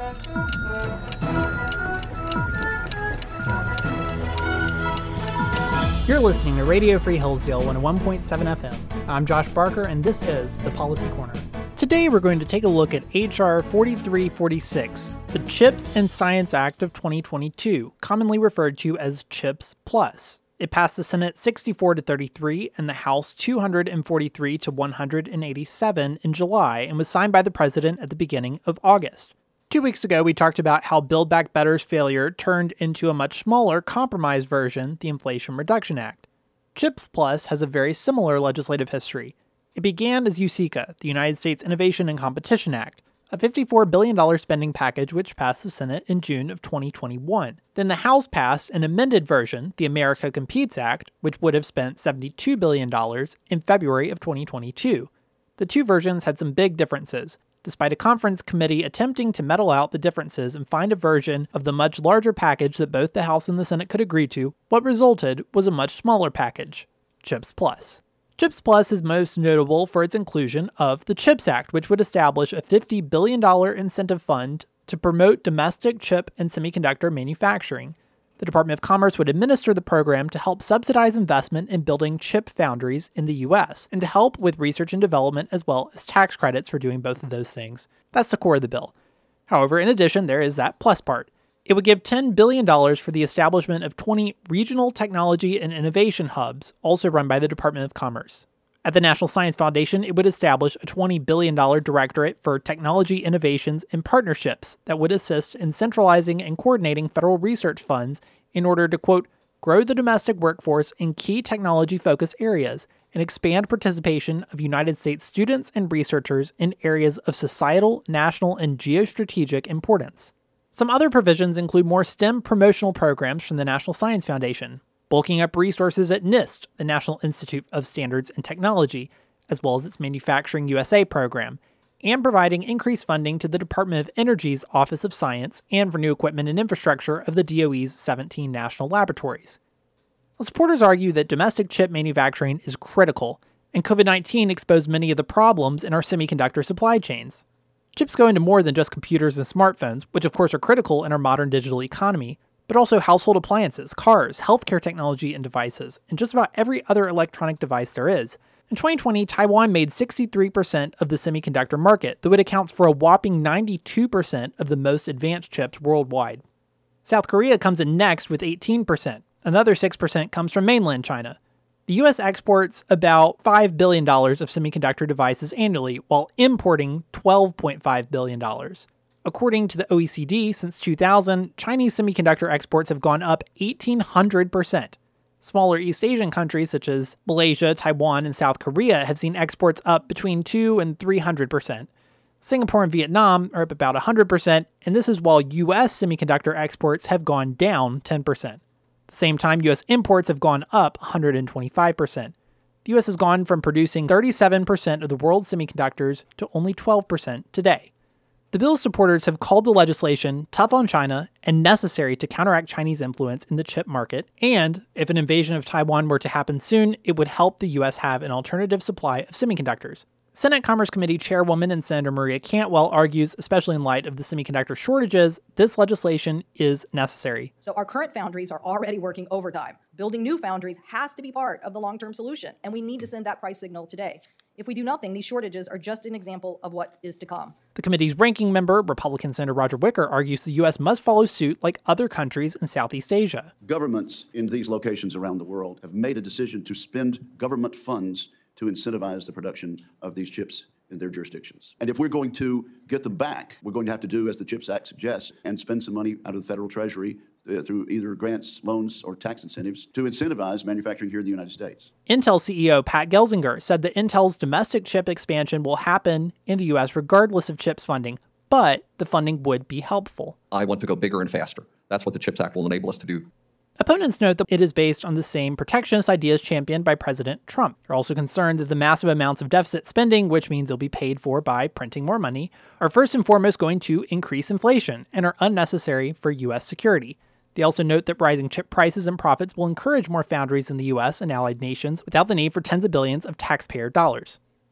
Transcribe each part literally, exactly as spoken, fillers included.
You're listening to Radio Free Hillsdale one oh one point seven F M. I'm Josh Barker, and this is The Policy Corner. Today we're going to take a look at H R forty-three forty-six, the CHIPS and Science Act of twenty twenty-two, commonly referred to as CHIPS Plus. It passed the Senate sixty-four to thirty-three and the House two hundred forty-three to one hundred eighty-seven in July and was signed by the president at the beginning of August. Two weeks ago, we talked about how Build Back Better's failure turned into a much smaller, compromise version, the Inflation Reduction Act. CHIPS Plus has a very similar legislative history. It began as USICA, the United States Innovation and Competition Act, a fifty-four billion dollars spending package which passed the Senate in June of twenty twenty-one. Then the House passed an amended version, the America Competes Act, which would have spent seventy-two billion dollars in February of twenty twenty-two. The two versions had some big differences. Despite a conference committee attempting to metal out the differences and find a version of the much larger package that both the House and the Senate could agree to, what resulted was a much smaller package, CHIPS Plus. CHIPS Plus is most notable for its inclusion of the CHIPS Act, which would establish a fifty billion dollars incentive fund to promote domestic chip and semiconductor manufacturing. The Department of Commerce would administer the program to help subsidize investment in building chip foundries in the U S and to help with research and development as well as tax credits for doing both of those things. That's the core of the bill. However, in addition, there is that plus part. It would give ten billion dollars for the establishment of twenty regional technology and innovation hubs, also run by the Department of Commerce. At the National Science Foundation, it would establish a twenty billion dollars directorate for technology innovations and partnerships that would assist in centralizing and coordinating federal research funds in order to, quote, grow the domestic workforce in key technology focus areas and expand participation of United States students and researchers in areas of societal, national, and geostrategic importance. Some other provisions include more STEM promotional programs from the National Science Foundation, bulking up resources at NIST, the National Institute of Standards and Technology, as well as its Manufacturing U S A program, and providing increased funding to the Department of Energy's Office of Science and for new equipment and infrastructure of the D O E's seventeen national laboratories. Well, supporters argue that domestic chip manufacturing is critical, and COVID nineteen exposed many of the problems in our semiconductor supply chains. Chips go into more than just computers and smartphones, which of course are critical in our modern digital economy, but also household appliances, cars, healthcare technology and devices, and just about every other electronic device there is. In twenty twenty, Taiwan made sixty-three percent of the semiconductor market, though it accounts for a whopping ninety-two percent of the most advanced chips worldwide. South Korea comes in next with eighteen percent. Another six percent comes from mainland China. The U S exports about five billion dollars of semiconductor devices annually, while importing twelve point five billion dollars. According to the O E C D, since two thousand, Chinese semiconductor exports have gone up eighteen hundred percent. Smaller East Asian countries such as Malaysia, Taiwan, and South Korea have seen exports up between two and three hundred percent. Singapore and Vietnam are up about one hundred percent, and this is while U S semiconductor exports have gone down ten percent. At the same time, U S imports have gone up one hundred twenty-five percent. The U S has gone from producing thirty-seven percent of the world's semiconductors to only twelve percent today. The bill's supporters have called the legislation tough on China and necessary to counteract Chinese influence in the chip market, and if an invasion of Taiwan were to happen soon, it would help the U S have an alternative supply of semiconductors. Senate Commerce Committee Chairwoman and Senator Maria Cantwell argues, especially in light of the semiconductor shortages, this legislation is necessary. So our current foundries are already working overtime. Building new foundries has to be part of the long-term solution, and we need to send that price signal today. If we do nothing, these shortages are just an example of what is to come. The committee's ranking member, Republican Senator Roger Wicker, argues the U S must follow suit like other countries in Southeast Asia. Governments in these locations around the world have made a decision to spend government funds to incentivize the production of these chips in their jurisdictions. And if we're going to get them back, we're going to have to do as the CHIPS Act suggests and spend some money out of the federal treasury uh, through either grants, loans, or tax incentives to incentivize manufacturing here in the United States. Intel C E O Pat Gelsinger said that Intel's domestic chip expansion will happen in the U S regardless of CHIPS funding, but the funding would be helpful. I want to go bigger and faster. That's what the CHIPS Act will enable us to do. Opponents note that it is based on the same protectionist ideas championed by President Trump. They're also concerned that the massive amounts of deficit spending, which means they'll be paid for by printing more money, are first and foremost going to increase inflation and are unnecessary for U S security. They also note that rising chip prices and profits will encourage more foundries in the U S and allied nations without the need for tens of billions of taxpayer dollars.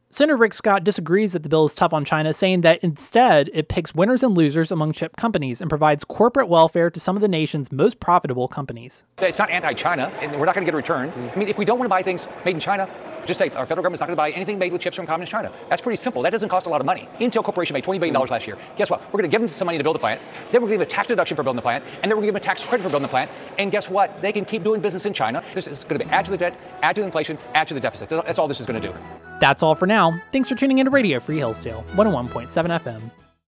Senator Rick Scott disagrees that the bill is tough on China, saying that instead it picks winners and losers among chip companies and provides corporate welfare to some of the nation's most profitable companies. It's not anti-China, and we're not going to get a return. I mean, if we don't want to buy things made in China, just say our federal government's not going to buy anything made with chips from communist China. That's pretty simple. That doesn't cost a lot of money. Intel Corporation made twenty billion dollars last year. Guess what? We're going to give them some money to build the plant. Then we're going to give them a tax deduction for building the plant. And then we're going to give them a tax credit for building the plant. And guess what? They can keep doing business in China. This is going to be add to the debt, add to the inflation, add to the deficit. That's all this is going to do. That's all for now. Thanks for tuning in to Radio Free Hillsdale, one oh one point seven F M.